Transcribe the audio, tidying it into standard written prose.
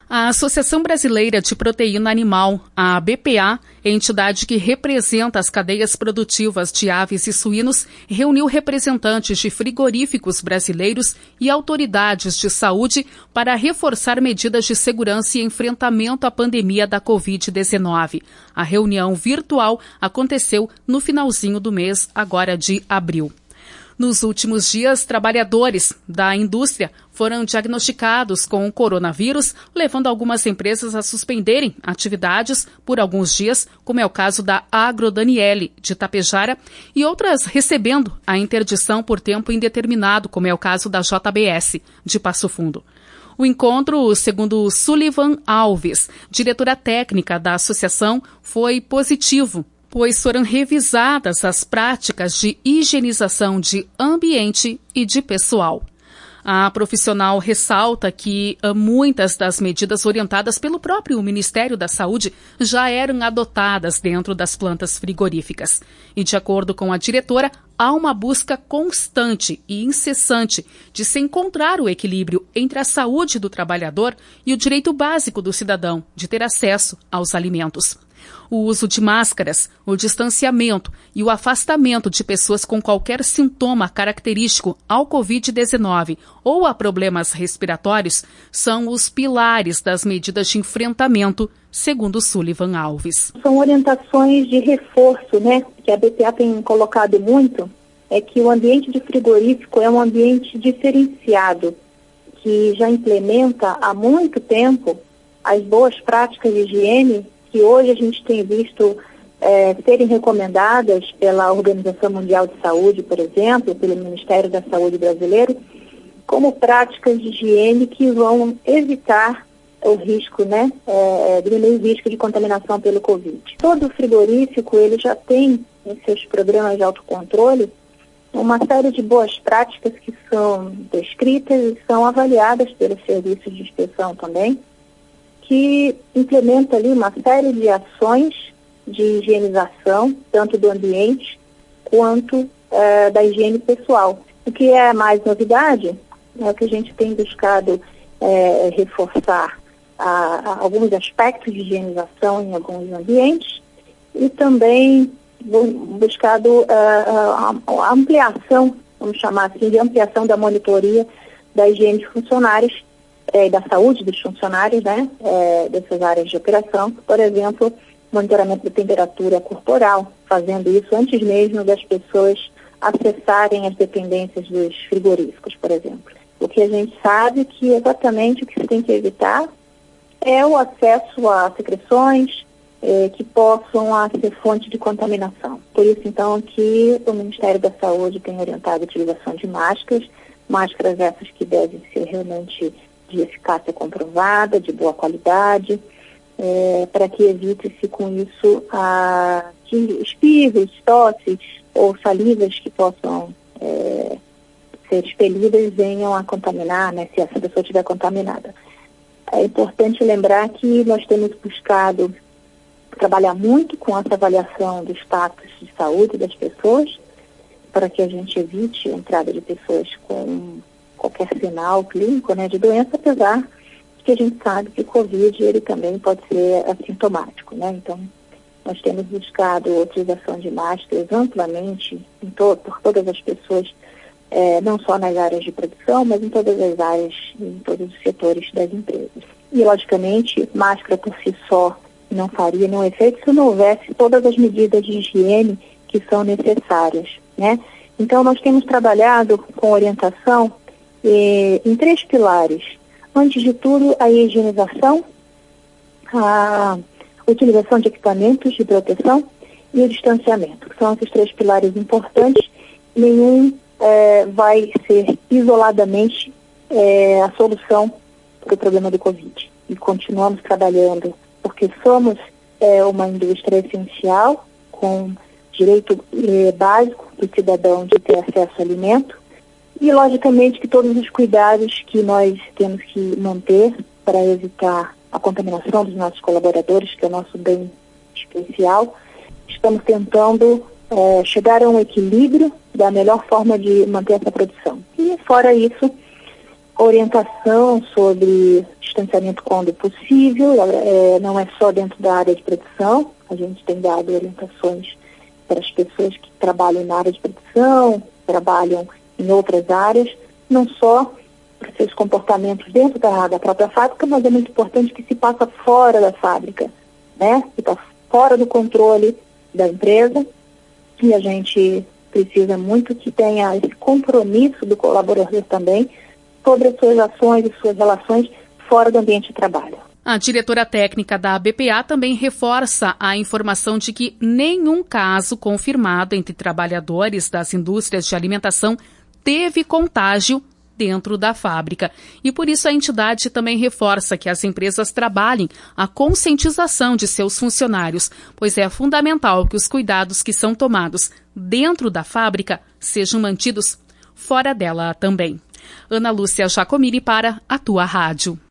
A Associação Brasileira de Proteína Animal, a BPA, entidade que representa as cadeias produtivas de aves e suínos, reuniu representantes de frigoríficos brasileiros e autoridades de saúde para reforçar medidas de segurança e enfrentamento à pandemia da Covid-19. A reunião virtual aconteceu no finalzinho do mês, agora de abril. Nos últimos dias, trabalhadores da indústria foram diagnosticados com o coronavírus, levando algumas empresas a suspenderem atividades por alguns dias, como é o caso da Agro Daniele, de Tapejara, e outras recebendo a interdição por tempo indeterminado, como é o caso da JBS, de Passo Fundo. O encontro, segundo Sullivan Alves, diretora técnica da associação, foi positivo, pois foram revisadas as práticas de higienização de ambiente e de pessoal. A profissional ressalta que muitas das medidas orientadas pelo próprio Ministério da Saúde já eram adotadas dentro das plantas frigoríficas. E, de acordo com a diretora, há uma busca constante e incessante de se encontrar o equilíbrio entre a saúde do trabalhador e o direito básico do cidadão de ter acesso aos alimentos. O uso de máscaras, o distanciamento e o afastamento de pessoas com qualquer sintoma característico ao Covid-19 ou a problemas respiratórios são os pilares das medidas de enfrentamento, segundo Sullivan Alves. São orientações de reforço, que a BPA tem colocado muito, é que o ambiente de frigorífico é um ambiente diferenciado, que já implementa há muito tempo as boas práticas de higiene que hoje a gente tem visto serem recomendadas pela Organização Mundial de Saúde, por exemplo, pelo Ministério da Saúde brasileiro, como práticas de higiene que vão evitar o risco, diminuir o risco de contaminação pelo Covid. Todo frigorífico, ele já tem em seus programas de autocontrole uma série de boas práticas que são descritas e são avaliadas pelos serviços de inspeção também, que implementa ali uma série de ações de higienização, tanto do ambiente quanto da higiene pessoal. O que é mais novidade é que a gente tem buscado reforçar alguns aspectos de higienização em alguns ambientes e também buscado a ampliação, vamos chamar assim, de ampliação da monitoria da higiene de funcionários, da saúde dos funcionários, dessas áreas de operação, por exemplo, monitoramento da temperatura corporal, fazendo isso antes mesmo das pessoas acessarem as dependências dos frigoríficos, por exemplo. O que a gente sabe que exatamente o que se tem que evitar é o acesso a secreções que possam ser fonte de contaminação. Por isso, então, que o Ministério da Saúde tem orientado a utilização de máscaras essas que devem ser realmente de eficácia comprovada, de boa qualidade, para que evite-se com isso que espirros, tosses ou salivas que possam ser expelidas venham a contaminar, se essa pessoa estiver contaminada. É importante lembrar que nós temos buscado trabalhar muito com essa avaliação do status de saúde das pessoas, para que a gente evite a entrada de pessoas com qualquer sinal clínico de doença, apesar que a gente sabe que o Covid ele também pode ser assintomático. Então, nós temos buscado a utilização de máscaras amplamente por todas as pessoas, não só nas áreas de produção, mas em todas as áreas, em todos os setores das empresas. E, logicamente, máscara por si só não faria nenhum efeito se não houvesse todas as medidas de higiene que são necessárias. Então, nós temos trabalhado com orientação em 3 pilares. Antes de tudo, a higienização, a utilização de equipamentos de proteção e o distanciamento. São esses 3 pilares importantes. Nenhum vai ser isoladamente a solução para o problema do Covid. E continuamos trabalhando porque somos uma indústria essencial com direito básico do cidadão de ter acesso ao alimento. E, logicamente, que todos os cuidados que nós temos que manter para evitar a contaminação dos nossos colaboradores, que é o nosso bem especial, estamos tentando chegar a um equilíbrio da melhor forma de manter essa produção. E, fora isso, orientação sobre distanciamento quando possível, não é só dentro da área de produção, a gente tem dado orientações para as pessoas que trabalham na área de produção, trabalham em outras áreas, não só para seus comportamentos dentro da própria fábrica, mas é muito importante que se passa fora da fábrica, né? Que está fora do controle da empresa, e a gente precisa muito que tenha esse compromisso do colaborador também sobre as suas ações e suas relações fora do ambiente de trabalho. A diretora técnica da BPA também reforça a informação de que nenhum caso confirmado entre trabalhadores das indústrias de alimentação teve contágio dentro da fábrica. E por isso a entidade também reforça que as empresas trabalhem a conscientização de seus funcionários, pois é fundamental que os cuidados que são tomados dentro da fábrica sejam mantidos fora dela também. Ana Lúcia Giacomini para a Tua Rádio.